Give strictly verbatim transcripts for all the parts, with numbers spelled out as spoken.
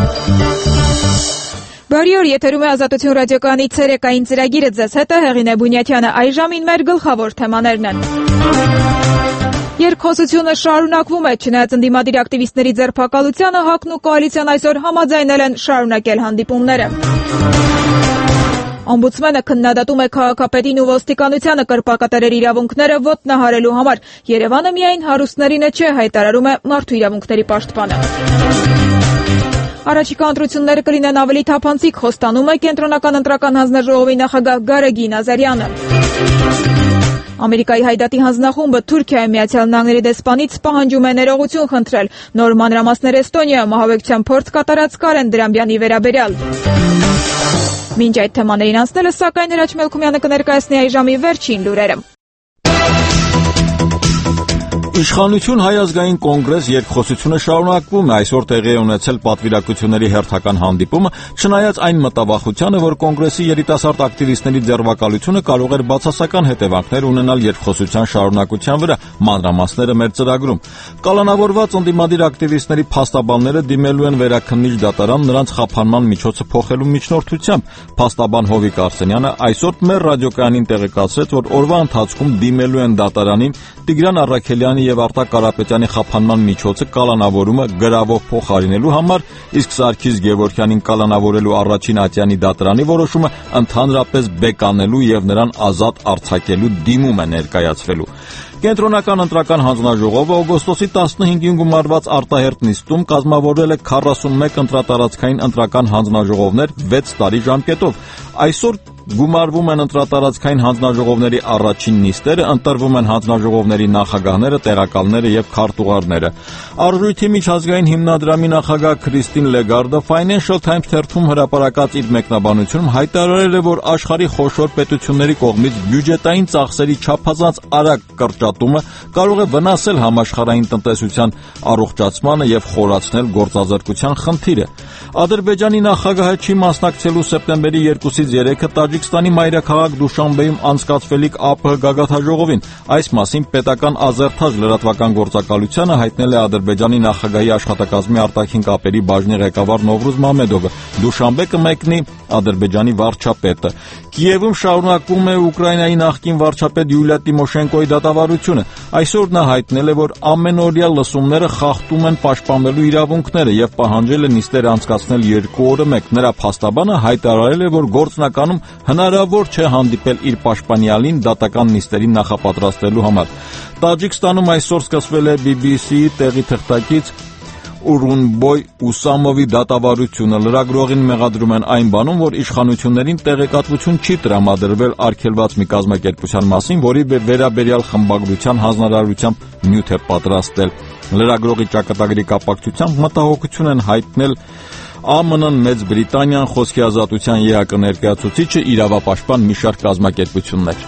Բարի օր, եթերում է Ազատություն ռադիոկայանի ցերեկային ծրագիրը, ձեզ հետ է Հեղինե Բունյաթյանը, այս ժամին մեր գլխավոր թեմաներն են։ Երկխոսությունը շարունակվում է, չնայած ընդդիմադիր ակտիվիստների ձերբակալությանը, ՀԱԿ-ն ու կոալիցիան այսօր համաձայնել են շարունակել հանդիպումները։ Օմբուդսմենը քննադատում է քաղաքապետին ու ոստիկանությանը կրպակատերերի իրավունքները ոտնահարելու համար։ Երևանը միայն հարուստներինը չէ, հայտարարում է մարդու իրավունքների պաշտպանը։ Առաջիկա ընտրությունները կլինեն ավելի թափանցիկ, խոստանում է Կենտրոնական ընտրական հանձնաժողովի նախագահ Գարեգին Ազարյանը։ Ամերիկայի հայդատի հանձնախումբը Թուրքիայի Միացյալ Նահանգների դեսպանից պահանջում է ներողություն խնդրել։ Նոր մանրամասներ Էստոնիայում ահաբեկչության փորձ կատարած Կարեն Դրամբյանի վերաբերյալ։ Մինչ այդ թեմաներին անցնելը, սակայն Հրաչ Մելքումյանը կներկայացնի այս ժամի վերջին լուրերը։ Իշխանություն Հայ ազգային կոնգրես երկխոսությունը շարունակվում է, այսօր տեղի է ունեցել պատվիրակությունների հերթական հանդիպումը, չնայած այն մտավախությանը, որ կոնգրեսի երիտասարդ ակտիվիստների ձերբակալությունը կարող էր բացասական հետևանքներ ունենալ երկխոսության շարունակության վրա, մանրամասները մեր ծրագրում։ Կալանավորված ընդդիմադիր ակտիվիստների փաստաբանները դիմելու են վերաքննիչ դատարան նրանց խափանման միջոցը փոխելու միջնորդությամբ։ Փաստաբան Հովիկ Արսենյանը այսօր մեր ռադիոկայանին տեղեկացրեց, որ օրվա ընթացքում դիմելու են դատարանին Տիգրան Առաքելյանի եւ Արտակ Կարապետյանի խափանման միջոցը կալանավորումը գրավով փոխարինելու համար, իսկ Սարգիս Գևորգյանին կալանավորելու առաջին ատյանի դատարանի որոշումը ընդհանրապես բեկանելու եւ նրան ազատ արձակելու դիմում է ներկայացվելու։ Կենտրոնական ընտրական հանձնաժողովը օգոստոսի տասնհինգին գումարված արտահերթ նիստում կազմավորել է քառասունմեկ ընտրատարածքային ընտրական հանձնաժողովներ վեց տարի ժամկետով։ Այսօր գումարվում են ընտրատարածքային հանձնաժողովների առաջին նիստերը, ընտրվում են հանձնաժողովների նախագահները, տեղակալները եւ քարտուղարները։ Արժույթի միջազգային հիմնադրամի նախագահ Քրիստին Լեգարդը Financial Times թերթում հրապարակած իր մեկնաբանությունում հայտարարել է, որ աշխարհի խոշոր պետությունների կողմից բյուջետային ծախսերի չափազանց արագ կրճատումը կարող է վնասել համաշխարհային տնտեսության առողջացմանը եւ խորացնել գործազրկության խնդիրը։ Ադրբեջանի նախագահը չի մասնակցելու սեպտեմբերի երկուսից երեքը Տաջիկստանի մայրաքաղաք Դուշանբեում անցկացվելիք ԱՊՀ գագաթնաժողովին։ Այս մասին պետական Ազերթաջ լրատվական գործակալությանը հայտնել է Ադրբեջանի նախագահի աշխատակազմի արտաքին կապերի բաժնի ղեկավար Նովրուզ Մամեդովը։ Դուշանբե կմեկնի Ադրբեջանի վարչապետը։ Կիևում շարունակվում է Ուկրաինայի նախկին վարչապետ Յուլիա Տիմոշենկոյի դատավարությունը։ Այսօր նա հայտնել է, որ ամենօրյա լսումները խախտում են պաշտպանվելու իրավունքները եւ պահանջել է նիստեր անցկացնել երկու օրը մեկ։ Նրա փաստաբանը հայտարարել է, որ գործնականում հնարավոր չէ հանդիպել իր պաշտպանյալին դատական նիստերին նախապատրաստելու համար։ Տաջիկստանում այսօր սկսվել է բի բի սի-ի տեղի թղթակից Ուրունբոյ Ուսամովի դատավարությունը։ Լրագրողին մեղադրում են այն բանում, որ իշխանություններին տեղեկատվություն չի տրամադրվել արգելված մի կազմակերպության մասին, որի վերաբերյալ խմբագրության հանձնարարությամբ նյութ է պատրաստել։ Լրագրողի ճակատագրի կապակցությամբ մտահոգություն են հայտնել Ա Մ Ն-ն, Մեծ Բրիտանիան, Խոսքի ազատության ԵԱԿ ներկայացուցիչը, իրավապաշտպան մի շարք կազմակերպություններ։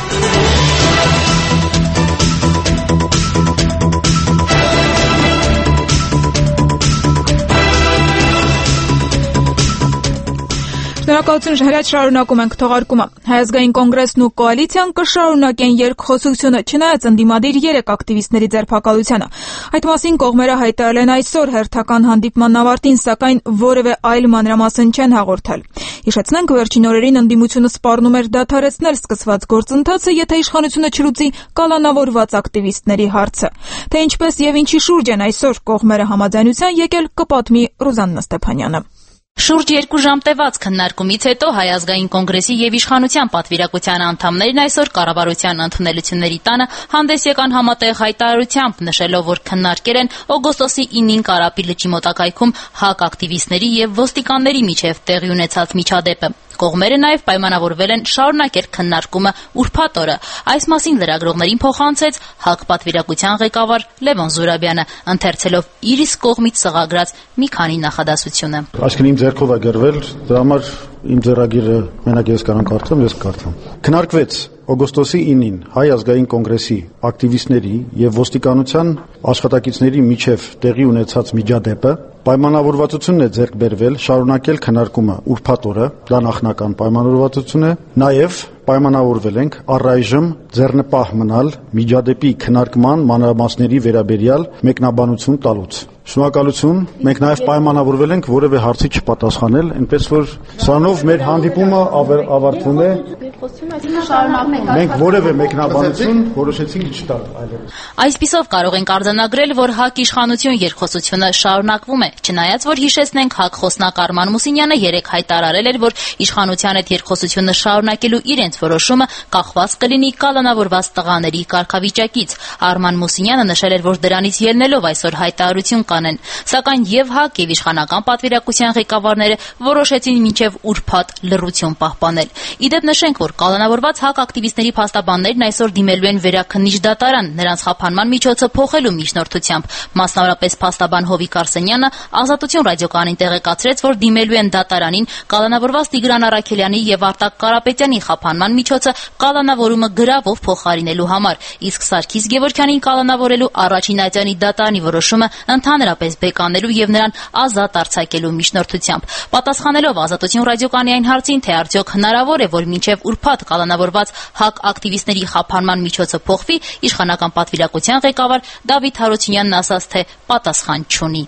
Շնորհակալություն, Հրաչ, շարունակում ենք թողարկումը։ Հայ ազգային կոնգրեսն ու կոալիցիան կշարունակեն երկխոսությունը, չնայած ընդդիմադիր երեք ակտիվիստների ձերբակալությանը։ Այդ մասին կողմերը հայտարարել են այսօր հերթական հանդիպման ավարտին, սակայն որևէ այլ մանրամասն չեն հաղորդել։ Հիշեցնենք, վերջին օրերին ընդդիմությունը սպառնում էր դադարեցնել սկսված գործընթացը, եթե իշխանությունը չլուծի կալանավորված ակտիվիստների հարցը։ Թե ինչպես եւ ինչի շուրջ են այսօր կողմերը համաձայնության եկել, կպատմի Ռուզաննա Ստեփանյանը։ Շուրջ երկու ժամ տևած քննարկումից հետո Հայ ազգային կոնգրեսի եւ իշխանության պատվիրակության անդամներն այսօր կառավարության ընդունելությունների տանը հանդես եկան համատեղ հայտարարությամբ, նշելով, որ քննարկել են օգոստոսի ինին Կարապի լճի մոտակայքում ՀԱԿ ակտիվիստների եւ ոստիկանների միջև տեղի ունեցած միջադեպը։ Կողմերը նաև պայմանավորվել են շարունակել քննարկումը ուրբաթ օրը։ Այս մասին լրագրողներին փոխանցեց ՀԱԿ պատվիրակության ղեկավար Լևոն Զուրաբյանը, ընթերցելով իր իսկ կողմից սղագրած մի քանի նախադասությունը։ Այսինքն իմ ձեռքով է գրվել, դրա համար իմ ձեռագիրը մենակ ես կարող կարդամ, ես կարդամ։ Քննարկվեց օգոստոսի ինին Հայ ազգային կոնգրեսի ակտիվիստների եւ ոստիկանության աշխատակիցների միջև տեղի ունեցած միջադեպը, պայմանավորվածությունն է ձեռք բերվել շարունակել քննարկումը ուրբաթ օրը, դա նախնական պայմանավորվածություն է, նաեւ պայմանավորվել ենք առայժմ ձեռնպահ մնալ միջադեպի քննարկման մանրամասների վերաբերյալ մեկնաբանություն տալուց։ Շնորհակալություն։ Մենք նաև պայմանավորվել ենք որևէ հարցի չպատասխանել, այնպես որ սրանով մեր հանդիպումը ավարտվում է։ Մենք որևէ մեկնաբանություն որոշեցինք չտալ այլևս։ Այսպիսով կարող ենք արձանագրել, որ ՀԱԿ իշխանություն երկխոսությունը շարունակվում է, չնայած որ հիշեցնենք ՀԱԿ խոսնակ Արման Մուսինյանը երեկ հայտարարել էր, որ իշխանության հետ երկխոսությունը շարունակելու իրենց որոշումը կախված կլինի կալանավորված տղաների կարգավիճակից։ Արման Մուսինյանը նշել էր, որ դրանից ելնելով այսօր հայտարարություն կանեն, սակայն եւ ՀԱԿ եւ իշխանական պատվիրակության ղեկավարները որոշեցին մինչեւ ուրբաթ լռություն պահպանել։ Իդեպ նշենք, որ կալանավորված ՀԱԿ ակտիվիստների փաստաբաններն այսօր դիմելու են վերաքննիչ դատարան, նրանց խափանման միջոցը փոխելու միջնորդությամբ։ Մասնավորապես փաստաբան Հովիկ Արսենյանը Ազատություն ռադիոկայանին տեղեկացրեց, որ դիմելու են դատարանին կալանավորված Տիգրան Առաքելյանի եւ Արտակ Կարապետյանի խափանման միջոցը կալանավորումը գրավով փոխարինելու համար, իսկ Սարգիս Գևորգյանին կալանավորելու առաջին ատյանի դատարանի որոշումը ընդհանրապես բեկանելու եւ նրան ազատ արձակելու միջնորդությամբ։ Պատասխանելով Ազատություն ռադիոկայանի այն հարցին, թե արդյոք հնարավոր է, որ մինչեւ ուրբաթ կալանավորված ՀԱԿ ակտիվիստների խափանման միջոցը փոխվի, իշխանական պատվիրակության ղեկավար Դավիթ Հարությունյանն ասաց, թե պատասխան չունի։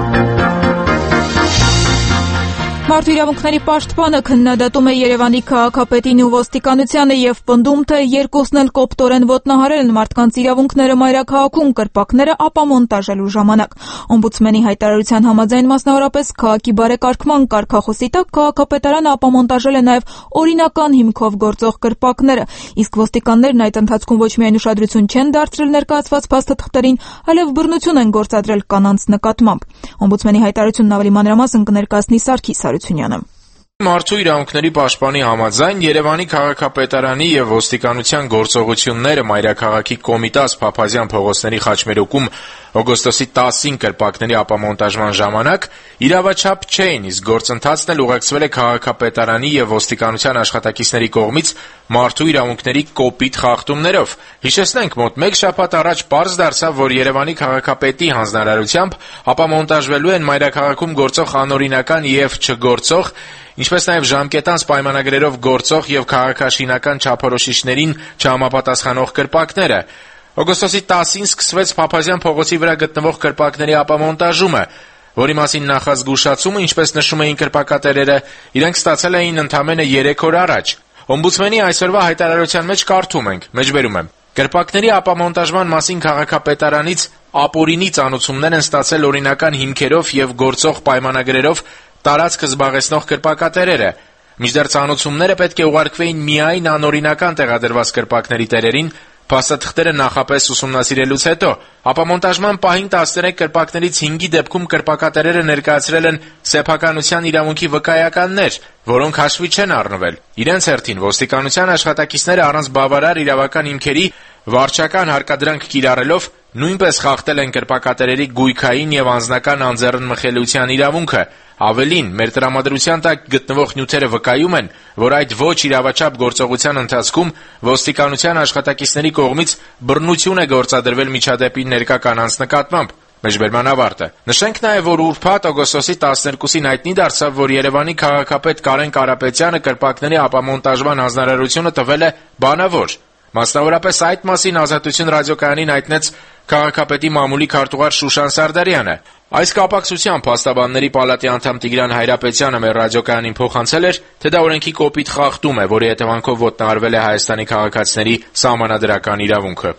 Մարդու իրավունքների պաշտպանը քննադատում է Երևանի քաղաքապետին ու ոստիկանությանը եւ պնդում, թե երկուսն էլ կոպտորեն ոտնահարել են մարդկանց իրավունքները մայրաքաղաքում կրպակները ապամոնտաժելու ժամանակ։ Օմբուդսմենի հայտարարության համաձայն մասնավորապես քաղաքի բարեկարգման կարգախոսի տակ քաղաքապետարանը ապամոնտաժել է նաեւ օրինական հիմքով գործող կրպակները, իսկ ոստիկաններն այդ ընթացքում ոչ միայն ուշադրություն չեն դարձրել ներկայացված փաստաթղթերին, այլև բռնություն են գործադրել կանանց նկատմամբ։ Օմբուդսմենի հայտարարությունն ավելի մանրամասն կներկայացնի Սարգիս Հարությունյանը։ Մարդու իրավունքների պաշտպանի համաձայն Երևանի քաղաքապետարանի եւ ոստիկանության գործողությունները մայրաքաղաքի Կոմիտաս Փափազյան փողոցների խաչմերուկում օգոստոսի տասին կրպակների ապամոնտաժման ժամանակ իրավաչափ չէին, իսկ գործընթացն էլ ուղեկցվել է քաղաքապետարանի եւ ոստիկանության աշխատակիցների կողմից մարդու իրավունքների կոպիտ խախտումներով։ Հիշեցնենք, մոտ մեկ շաբաթ առաջ պարզ դարձավ, որ Երևանի քաղաքապետի հանձնարարությամբ ապամոնտաժվելու են մայրաքաղաքում գործող անօրինական եւ չգործող, ինչպես նաև ժամկետանց պայմանագրերով գործող եւ քաղաքաշինական չափորոշիչներին չհամապատասխանող կրպակները։ Օգոստոսի տասին սկսվեց Փափազյան փողոցի վրա գտնվող կրպակների ապամոնտաժումը, որի մասին նախազգուշացումը, ինչպես նշում էին կրպակատերերը, իրենք ստացել էին ընդամենը երեք օր առաջ։ Օմբուդսմենի այսօրվա հայտարարության մեջ կարդում ենք, մեջբերում եմ. Կրպակների ապամոնտաժման մասին քաղաքապետարանից ապօրինի ծանուցումներ են ստացել օրինական հիմքերով եւ գործող պայմանագրերով տարածքը զբաղեցնող կրպակատերերը։ Մինչդեռ ծանուցումները պետք է ուղարկվեին միայն անօրինական տեղադրված կրպակների տերերին, փաստաթղթերը նախապես ուսումնասիրելուց հետո։ Ապամոնտաժման պահին տասներեք կրպակներից հինգի դեպքում կրպակատերերը ներկայացրել են սեփականության իրավունքի վկայականներ, որոնք հաշվի չեն առնվել։ Իրենց հերթին ոստիկանության աշխատակիցները առանց բավարար իրավական հիմքերի վարչական հարկադրանք կիրառելով նույնպես խախտել են կրպակատերերի գույքային եւ անձնական անձեռնմխելիության իրավունքը։ Ավելին, մեր տրամադրության տակ գտնվող նյութերը վկայում են, որ այդ ոչ իրավաչափ գործողության ընթացքում ոստիկանության աշխատակիցների կողմից բռնություն է գործադրվել միջադեպի ներկա կանանց նկատմամբ։ Մեջբերման ավարտը։ Նշենք նաև, որ ուրբաթ օգոստոսի տասներկուսին հայտնի դարձավ, որ Երևանի քաղաքապետ Կարեն Կարապետյանը կրպակների ապամոնտաժման հանձնարարությունը տվել է բանավոր։ Մասնավորապես այդ մասին Ազատություն ռադիոկայանին հայտնեց քաղաքապետի մամուլի քարտուղար Շուշան Սարդարյանը։ Այս կապակցությամբ փաստաբանների պալատի անդամ Տիգրան Հայրապետյանը մեր ռադիոկայանին փոխանցել էր, թե դա օրենքի կոպիտ խախտում է, որի հետևանքով ոտնահարվել է Հայաստանի քաղաքացիների սահմանադրական իրավունքը։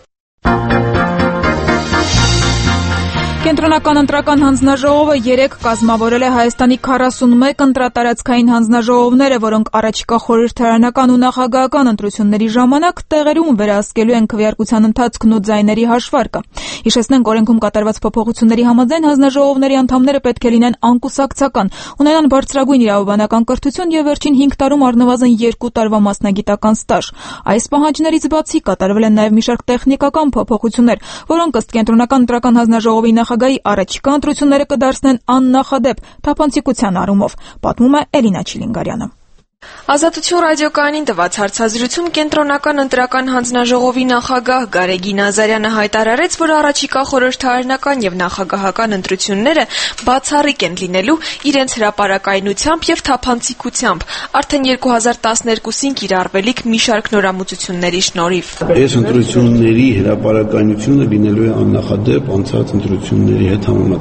Կենտրոնական ընտրական հանձնաժողովը երեկ կազմավորել է Հայաստանի քառասունմեկ ընտրատարածքային հանձնաժողովները, որոնք առաջիկա խորհրդարանական ու նախագահական ընտրությունների ժամանակ տեղերում վերահսկելու են քվեարկության ընթացքն ու ձայների հաշվարկը։ Հիշեցնենք, օրենքում կատարված փոփոխությունների համաձայն հանձնաժողովների անդամները պետք է լինեն անկուսակցական, ունենան բարձրագույն իրավաբանական կրթություն եւ վերջին հինգ տարում առնվազն երկու տարվա մասնագիտական ստաժ։ Այս պահանջներից բացի կատարվել են նաեւ մի շարք տեխնիկական փոփոխություններ, որոնք ըստ Կենտրոնական ընտրական հանձնաժողովի նախագահի առաջիկա ընտրությունները կդարձնեն աննախադեպ թափանցիկության առումով, պատմում է Էլինա Չիլինգարյանը։ Ազատություն ռադիոկայանին տված հարցազրույցում Կենտրոնական ընտրական հանձնաժողովի նախագահ Գարեգին Ազարյանը հայտարարեց, որ առաջիկա խորհրդարանական եւ նախագահական ընտրությունները բացառիկ են լինելու իրենց հրապարակայնությամբ եւ թափանցիկությամբ, արդեն երկու հազար տասներկուսին կիրառվելիք մի շարք նորամուծությունների շնորհիվ։ Այս ընտրությունների հրապարակայնությունը լինելու է աննախադեպ անցած ընտրությունների հետ համեմատած։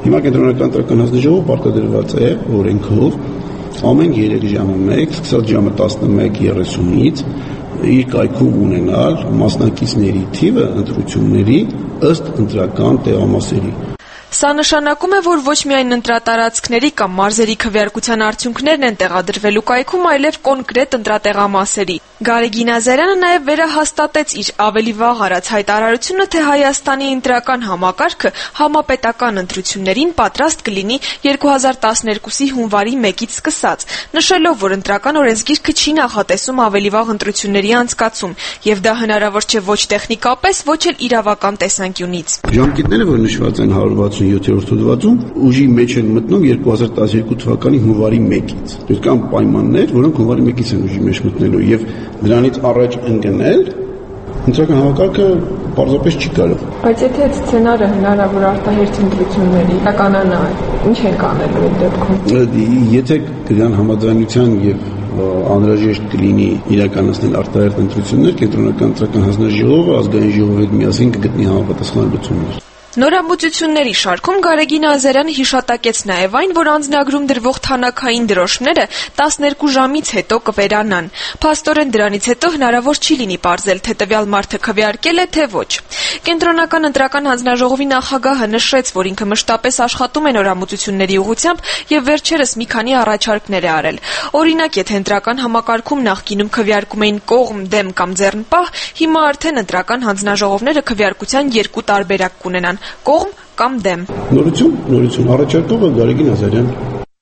Հիմա կենտրոնական ընտրական հանձնաժողովը պարտադրված է օրենքով ամեն երեք ժամը մեկ, սկսած ժամը տասնմեկ երեսունից իր կայքում ունենալ մասնակիցների թիվը ընտրությունների ըստ ընտրական տեղամասերի։ Սա նշանակում է, որ ոչ միայն ընտրատարածքների կամ մարզերի քվեարկության արդյունքներն են տեղադրվելու կայքում, այլև կոնկրետ ընտրատեղամասերի։ Գարեգին Ազարյանը նաև վերահաստատեց իր ավելի վաղ արած հայտարարությունը, թե Հայաստանի ընտրական համակարգը համապետական ընտրություններին պատրաստ կլինի երկու հազար տասներկուսի հունվարի մեկից սկսած, նշելով, որ ընտրական օրենսգիրքը չի նախատեսում ավելի վաղ ընտրությունների անցկացում, եւ դա հնարավոր չէ ոչ տեխնիկապես, ոչ էլ իրավական տեսանկյունից։ Ժամկետները, որ նշված են հարյուր վաթսունյոթերորդ հոդվածում, ուժի մեջ են մտնում երկու հազար տասներկու թվականի հունվարի մեկից։ Իսկ կան պայմաններ, որոնք հունվարի մեկից են ուժի մեջ մտնելու եւ դրանից առաջ ընկնել ընտրական համակարգը պարզապես չի կարող։ Բայց եթե այդ սցենարը հնարավոր արտահերթ ընտրությունների իրականանա, ինչ ենք անելու այդ դեպքում։ Եթե կգան համաձայնության եւ անհրաժեշտ կլինի իրականացնել արտահերթ ընտրություններ, կենտրոնական ընտրական հանձնաժողովը ազգային ժողովի հետ միասին կգտնի համապատասխան լուծումներ։ Նորամուծությունների շարքում Գարեգին Ազարյանը հիշատակեց նաև այն, որ անձնագրում դրվող թանաքային դրոշները տասներկու ժամից հետո կվերանան։ Փաստորեն դրանից հետո հնարավոր չի լինի պարզել, թե տվյալ մարդը քվեարկել է, թե ոչ։ Կենտրոնական ընտրական հանձնաժողովի նախագահը նշեց, որ ինքը մշտապես աշխատում է նորամուծությունների ուղղությամբ եւ վերջերս մի քանի առաջարկներ է արել։ Օրինակ, եթե ընտրական համակարգում նախկինում քվեարկում էին կողմ, դեմ կամ ձեռնպահ, հիմա արդեն ընտրական հանձնաժողովները քվեարկության երկու տարբերակ կունենան՝ կողմ կամ դեմ։ Նորություն, նորություն, առաջարկողը Գարեգին Ազարյան։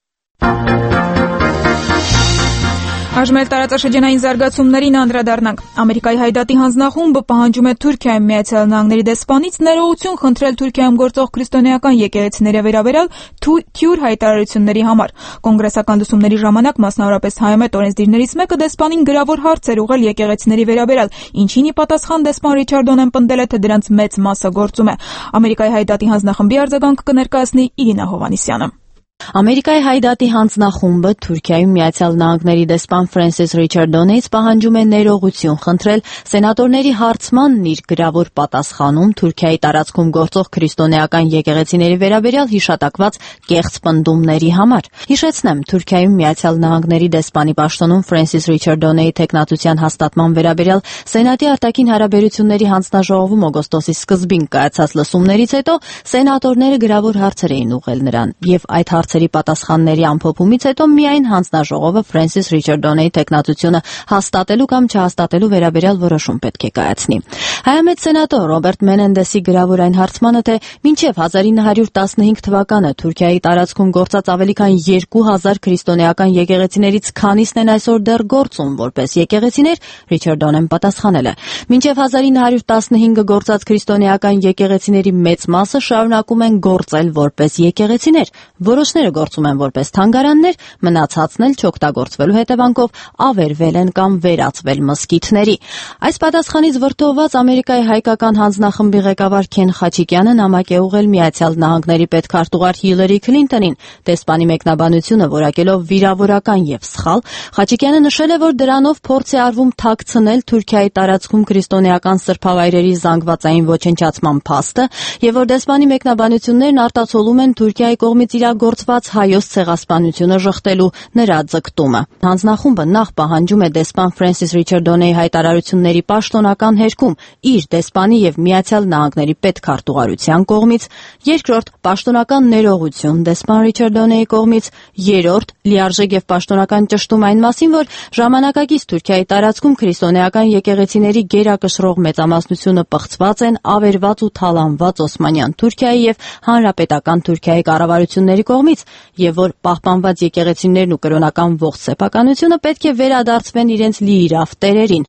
Այժմ էլ տարածաշրջանային զարգացումներին անդրադառնանք։ Ամերիկայի հայդատի հանձնախումբը պահանջում է Թուրքիայում Միացյալ Նահանգների դեսպանից ներողություն խնդրել Թուրքիայում գործող քրիստոնեական եկեղեցիների վերաբերյալ թյուր հայտարարությունների համար։ Կոնգրեսական լսումների ժամանակ մասնավորապես հայամետ օրենսդիրներից մեկը դեսպանին գրավոր հարց էր ուղղել եկեղեցիների վերաբերյալ, ինչին ի պատասխան դեսպան Ռիչարդ Օնեն պնդել է, թե դրանց մեծ մասը գործում է։ Ամերիկայի հայդատի հանձնախմբի արձագանքը կներկայացնի Իրինա Հովհաննիսյանը։ Ամերիկայի հայդատի հանձնախումբը Թուրքիայում Միացյալ Նահանգների դեսպան Ֆրենսիս Ռիչարդ Օնեից պահանջում է ներողություն խնդրել սենատորների հարցմանն իր գրավոր պատասխանում Թուրքիայի տարածքում գործող քրիստոնեական եկեղեցիների վերաբերյալ հիշատակված կեղծ պնդումների համար։ Հիշեցնեմ, Թուրքիայում Միացյալ Նահանգների դեսպանի պաշտոնում Ֆրենսիս Ռիչարդ Օնեի տեխնատության հաստատման վերաբերյալ Սենատի արտաքին հարաբերությունների հանձնաժողովում օգոստոսի սկզբին կայացած լսումներից հետո սենատորները գրավոր հարցեր էին ուղղել նրան, եւ այդ հարցերի պատասխանների ամփոփումից հետո միայն հանձնաժողովը Ֆրենսիս Ռիչարդ Օնեի տեխնատությունը հաստատելու կամ չհաստատելու վերաբերյալ որոշում պետք է կայացնի։ Հայամետ սենատոր Ռոբերտ Մենենդեսի գրավոր այն հարցմանը, թե մինչև հազար ինը հարյուր տասնհինգ թվականը Թուրքիայի տարածքում գործած ավելի քան երկու հազար քրիստոնեական եկեղեցիներից քանիսն են այսօր դեռ գործում որպես եկեղեցիներ, Ռիչարդ Օնեն պատասխանել է. մինչև հազար ինը հարյուր տասնհինգը գործած քրիստոնեական եկեղեցիների մեծ մասը շարունակում են գործել որպես եկեղեցիներ, որոշները գործում են որպես թանգարաններ, մնացածն էլ չօգտագործվելու հետևանքով ավերվել են կամ վերածվել մզկիթների։ Այս պատասխանից վրդովված Ամերիկայի հայկական հանձնախմբի ղեկավար Քեն Խաչիկյանը նամակ է ուղղել Միացյալ Նահանգների պետքարտուղար Հիլարի Քլինտոնին, դեսպանի մեկնաբանությունը որակելով վիրավորական եւ սխալ, Խաչիկյանը նշել է, որ դրանով փորձ է արվում թաքցնել Թուրքիայի տարածքում քրիստոնեական սրբավայրերի զանգվածային ոչնչացման փաստը եւ որ դեսպանի մեկնաբանություններն արտացոլում են Թուրքիայի կողմից իրագործված հայոց ցեղասպանությունը ժխտելու նրա ձգտումը։ Հանձնախումբը նախ պահանջում է դեսպան Ֆրենսիս Ռիչարդ Օնեի հայտարարությունների պաշտոնական հերքում իր դեսպանի եւ Միացյալ Նահանգների պետքարտուղարության կողմից, երկրորդ պաշտոնական ներողություն դեսպան Ռիչարդ Օնեի կողմից, երրորդ լիարժեք եւ պաշտոնական ճշտում այն մասին, որ ժամանակակից Թուրքիայի տարածքում քրիստոնեական եկեղեցիների գերակշռող մեծամասնությունը պղծված են ավերված ու թալանված Օսմանյան Թուրքիայի եւ հանրապետական Թուրքիայի կառավարությունների կողմից եւ որ պահպանված եկեղեցիներն ու կրոնական ողջ սեփականությունը պետք է վերադարձվեն իրենց լիիրավ տերերին։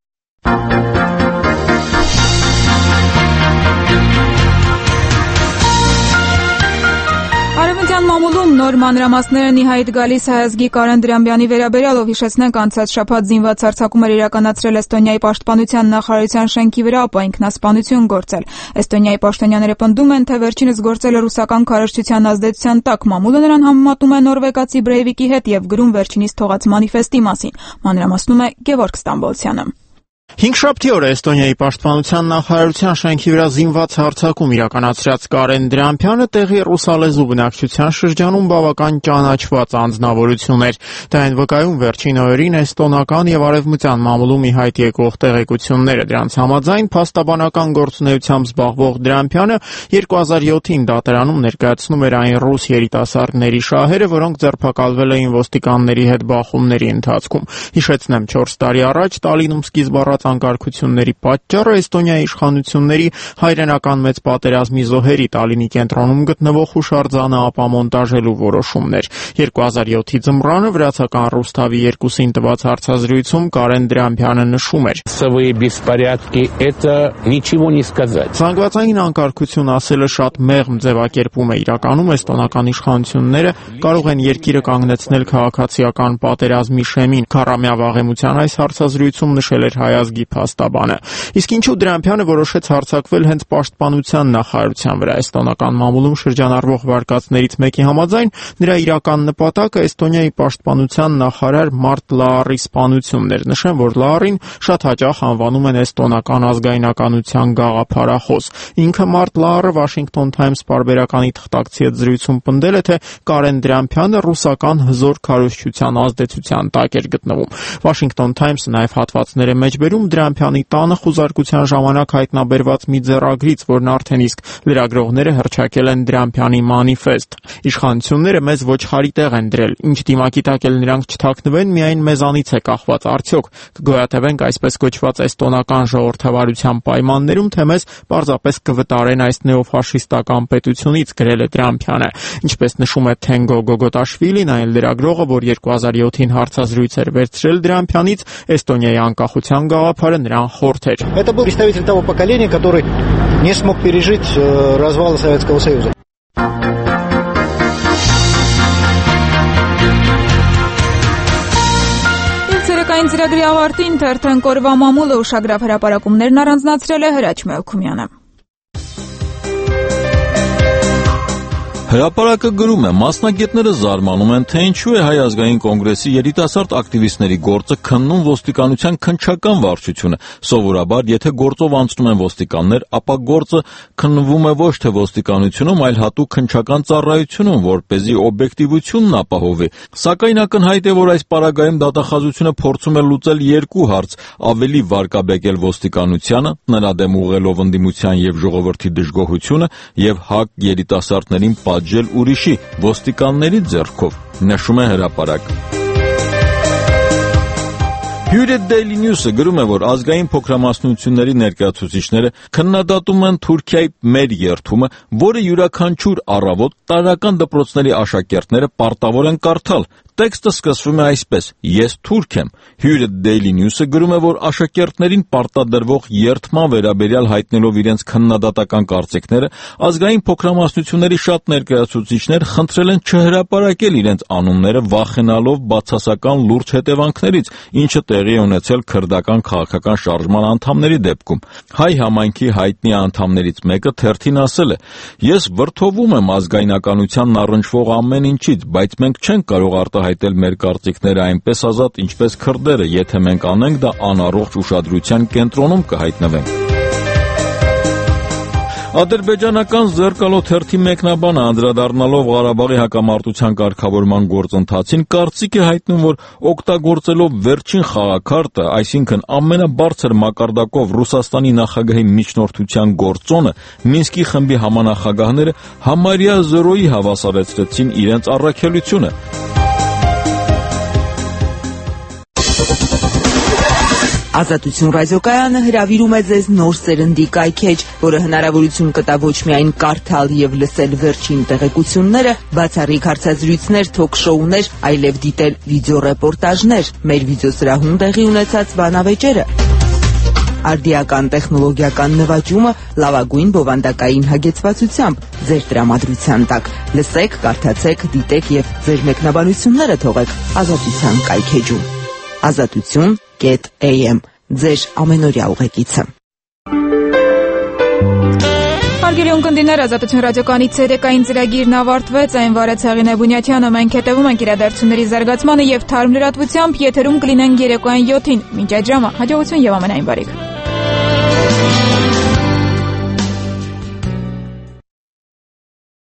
Արևմտյան մամուլում նոր մանրամասները նիհայտ գալիս հայազգի Կարեն Դրամբյանի վերաբերյալ, ով հիշեցնենք անցած շաբաթ զինված հարձակումներ իրականացրել Էստոնիայի պաշտպանության նախարարության շենքի վրա, ապա ինքնասպանություն գործել։ Էստոնիայի պաշտոնյաները պնդում են, թե վերջինս գործել է ռուսական քարոզչության ազդեցության տակ։ Մամուլը նրան համեմատում է նորվեգացի Բրեյվիկի հետ եւ գրում վերջինիս թողած մանիֆեստի մասին։ Մանրամասնում է Գևորգ Ստամբոլցյանը։ Հինգշաբթի օրը Էստոնիայի պաշտպանության նախարարության շենքի վրա զինված հարձակում իրականացրած Կարեն Դրամփյանը տեղի ռուսալեզու բնակչության շրջանում բավական ճանաչված անձնավորություն էր։ Դա այն վկայում վերջին օրերին էստոնական եւ արևմտյան մամուլում ի հայտ եկող տեղեկությունները։ Դրանց համաձայն փաստաբանական գործունեությամբ զբաղվող Դրամփյանը երկու հազար յոթին դատարանում ներկայացնում էր այն ռուս երիտասարդների շահերը, որոնք ձերբակալվել էին ոստիկանների հետ բախումների ընթացքում։ Հիշեցնեմ, չորս տարի առաջ Տալինում սկիզբ առած անկարգությունների պատճառը Էստոնիայի իշխանությունների հայրենական մեծ պատերազմի զոհերի Տալինի կենտրոնում գտնվող հուշարձանը ապամոնտաժելու որոշումն էր։ երկու հազար յոթի ձմռանը վրացական Ռուսթավի երկուսին տված հարցազրույցում Կարեն Դրամփյանը նշում էր. Զանգվածային անկարգություն ասելը շատ մեղմ ձևակերպում է։ Իրականում էստոնական իշխանությունները կարող են երկիրը կանգնեցնել քաղաքացիական պատերազմի շեմին։ Քառամյա վաղեմության այս հարցազրույցում նշել էր հայ ազգի փաստաբանը։ Իսկ ինչու Դրամփյանը որոշեց հարձակվել հենց պաշտպանության նախարարության վրա։ Էստոնական մամուլում շրջանառվող վարկածներից մեկի համաձայն նրա իրական նպատակը Էստոնիայի պաշտպանության նախարար Մարտ Լաառի սպանությունն էր։ Նշեմ, որ Լաառին շատ հաճախ անվանում են էստոնական ազգայնականության գաղափարախոս։ Ինքը Մարտ Լաառը Washington Times պարբերականի թղթակցի հետ զրույցում պնդել է, թե Կարեն Դրամփյանը ռուսական հզոր քարոզչության ազդեցության տակ էր գտնվում։ Washington Times-ը նաև հատվածներ է մեջբերում Դրամփյանի տանը խուզարկության ժամանակ հայտնաբերված մի ձեռագրից, որն արդեն իսկ լրագրողները հռչակել են Դրամփյանի մանիֆեստ։ Իշխանությունները մեզ ոչխարի տեղ են դրել, ինչ դիմակի տակ էլ նրանք չթաքնվեն, միայն մեզանից է կախված, արդյոք կգոյատևենք այսպես կոչված էստոնական ժողովրդավարության պայմաններում, թե մեզ պարզապես կվտարեն այս նեոֆաշիստական պետությունից, գրել է Դրամփյանը։ Ինչպես նշում է Թենգո Գոգոտաշվիլին, այն լրագրողը, որ երկու հազար յոթին հարցազրույց էր վերցրել Դրամփյանից, Էստոնիայի անկախության գաղափարը նրան խորթ էր։ Это был представитель того поколения, который не смог пережить развал Советского Союза. Ցերեկային ծրագրի ավարտին թերթեն կորվա մամուլը ուշագրավ հրապարակումներն առանձնացրել է Հրաչ Մելքումյանը։ Հրապարակը գրում է. մասնագետները զարմանում են, թե ինչու է Հայ ազգային կոնգրեսի երիտասարդ ակտիվիստների գործը քննում ոստիկանության քննչական վարչությունը։ Սովորաբար, եթե գործով անցնում են ոստիկաններ, ապա գործը քննվում է ոչ թե ոստիկանությունում, այլ հատուկ քննչական ծառայությունում, որպեսզի օբյեկտիվությունն ապահովի։ Սակայն ակնհայտ է, որ այս պարագայում դատախազությունը փորձում է լուծել երկու հարց՝ ավելի վարկաբեկել ոստիկանությանը, նրա դեմ ուղղելով ընդդիմության եւ ժողովրդի դժգոհությունը, եւ ՀԱԿ երիտասարդներին ջել ուրիշի ոստիկանների ձեռքով, նշում է հրապարակը։ Հյուրը Daily News-ը գրում է, որ ազգային փոքրամասնությունների ներկայացուցիչները քննադատում են Թուրքիայի մեր երթումը, որը յուրաքանչյուր առավոտ տարրական դպրոցների աշակերտները պարտավոր են կարդալ։ Տեքստը սկսվում է այսպես. Ես թուրք եմ։ Հյուրը Daily News-ը գրում է, որ աշակերտներին պարտադրվող երթման վերաբերյալ հայտնելով իրենց քննադատական կարծիքները, ազգային փոքրամասնությունների շատ ներկայացուցիչներ խնդրել են չհրապարակել իրենց անունները, վախենալով բացասական լուրջ հետևանքներից, ինչը տեղի է ունեցել քրդական քաղաքական շարժման անդամների դեպքում։ Հայ համայնքի հայտնի անդամներից մեկը թերթին ասել է. Ես վրդովում եմ ազգայնականությանն առնչվող ամեն ինչից, բայց մենք չենք կարող արտահայտել մեր կարծիքները այնպես ազատ, ինչպես քրդերը, եթե մենք անենք դա անառողջ ուշադրության կենտրոնում կհայտնվենք։ Ադրբեջանական Զերկալո թերթի մեկնաբանը անդրադառնալով Ղարաբաղի հակամարտության կարգավորման գործընթացին կարծիք է հայտնում, որ օգտագործելով վերջին խաղաքարտը, այսինքն ամենաբարձր մակարդակով Ռուսաստանի նախագահի միջնորդության գործոնը, Մինսկի խմբի համանախագահները համարյա զրոյի հավասարեցրեցին իրենց առաքելությունը։ Ազատություն ռադիոկայանը հրավիրում է ձեզ նոր սերնդի կայքեջ, որը հնարավորություն կտա ոչ միայն կարդալ եւ լսել վերջին տեղեկությունները, բացառիկ հարցազրույցներ, թոք-շոուներ, այլև դիտել վիդեոռեպորտաժներ, մեր վիդեոսրահում տեղի ունեցած բանավեճերը, արդիական տեխնոլոգիական նվաճումը լավագույն բովանդակային հագեցվածությամբ ձեր տրամադրության տակ։ Լսեք, կարդացեք, դիտեք եւ ձեր մեկնաբանությունները թողեք Ազատության կայքեջում։ Ազատություն am ձեր ամենօրյա ուղեկիցը։ Հարգելի ունկնդիրներ, Ազատություն ռադիոկայանի ցերեկային ծրագիրն ավարտվեց, այն վարեց Հեղինե Բունյաթյանը, մենք հետևում ենք իրադարձությունների զարգացմանը եւ թարմ լրատվությամբ եթերում կլինենք երեկոյան յոթին։ Մինչ այդ ժամը հաջողություն եւ ամենայն բարիք։